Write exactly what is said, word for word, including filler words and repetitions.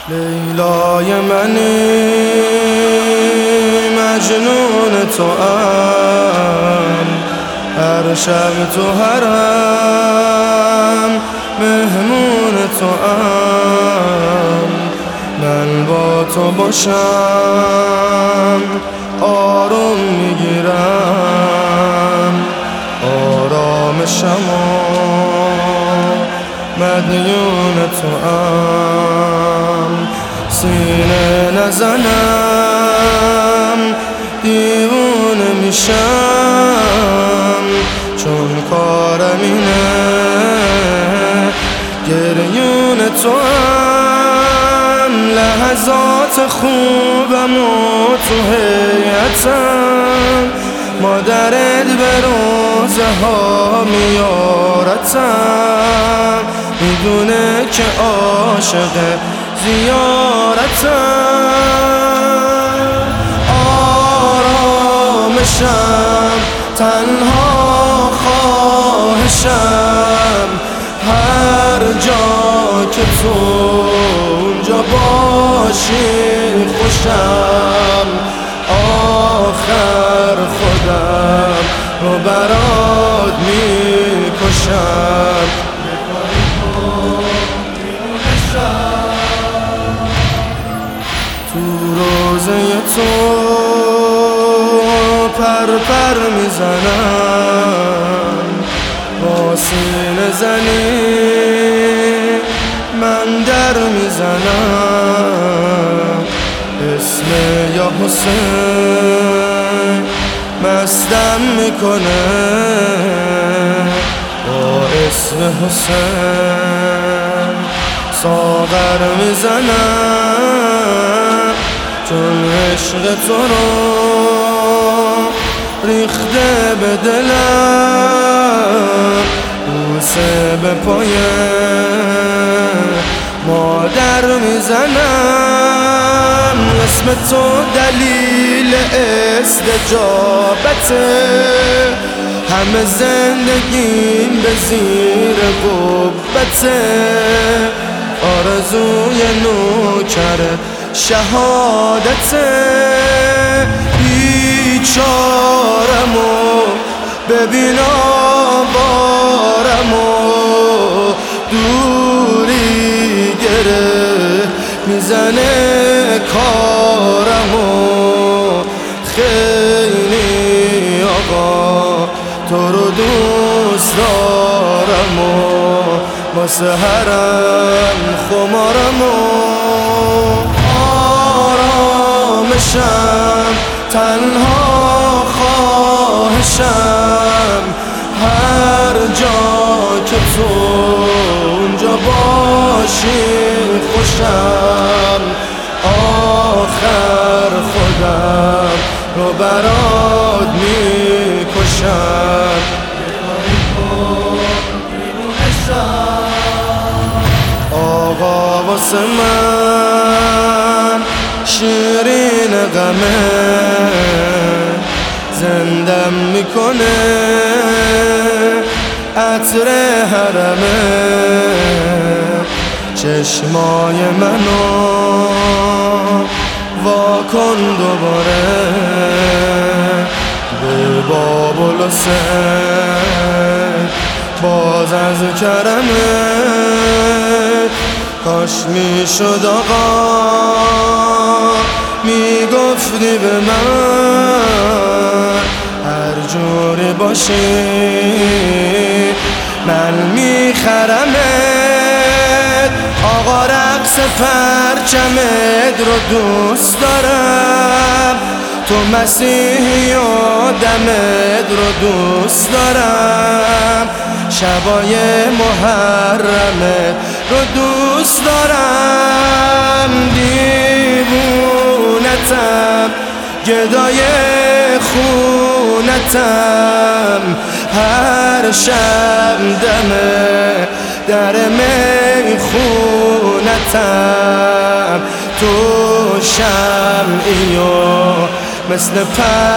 لیلای منی مجنون تو ام، هر شب تو حرم مهمون تو ام. من با تو باشم آروم میگیرم، آرامشم و مدیون تو ام. سینه نزنم دیوونه میشم، چون کارم اینه گریون تو ام. لحظات خوبم و تو هیئتم، مادرت به روزه ها میارتم، میدونه که عاشق زیارتم. آرامشم تنها خواهشم، هر جا که تو اونجا باشی خوشم. آخر خودم رو برات میکشم. تو روزه تو پر پر میزنم، با سینه زنی من در میزنم. اسم یا حسین مستم میکنه، با اسم حسین ساغر میزنم. چون عشق تو رو ریخته به دلم، بوسه به پای مادر میزنم. اسم تو دلیل استجابته، همه زندگیم به زیر قبته. آرزوی نوکر شهادته، بیچارمو ببین آوارمو، دوری گره میزنه کارمو. خیلی آقا تو رو دوست دارمو، واسه حرم خمارمو. آرامشم تنها خواهشم، هر جا که تو اونجا باشی خوشم. آخر خودم رو برات میکشم. آقا واسه من شیرین غمه، زندم میکنه عطر حرمه. چشمای منو واکن دوباره، به باب الحسین باز از کرمه. کاش میشد آقا میگفتی به من، هر جوری باشی من میخرمت. آقا رقص پرچمت رو دوست دارم، تو مسیحی و دمت رو دوست دارم، شبای محرمت رو دوست دارم. دیوونتم گدای خونتم، هر شب دمه در میخونتم. تو شمعی و مثل پر